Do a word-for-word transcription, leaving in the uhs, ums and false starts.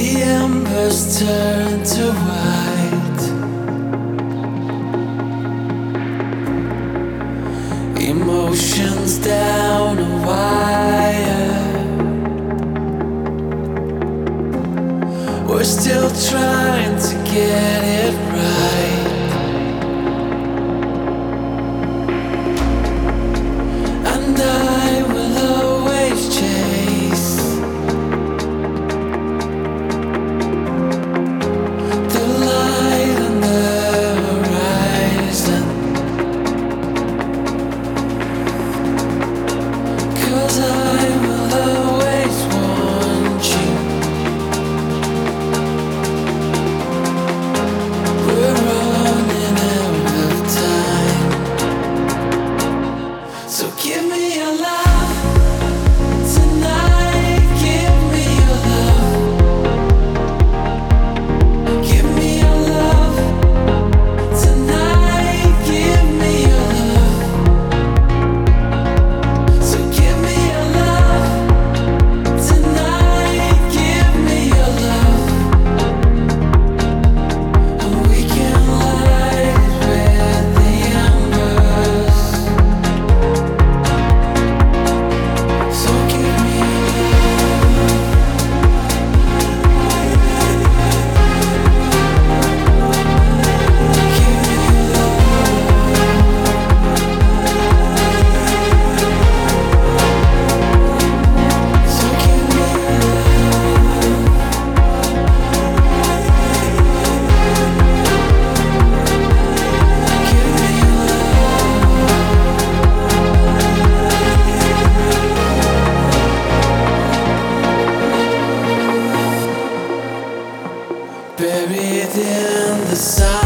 The embers turn to white. Emotions down a wire. We're still trying to get it right. And I will always chase the light on the horizon, 'cause I will always want you. We're running out of time, so give me your love tonight. Give me your love. Give me your love tonight. Give me your love. So give me your love tonight. Give me your love, and we can light it with the embers. So give me your love. Give me your love. So give me your love. Give me your love. Buried in the sun.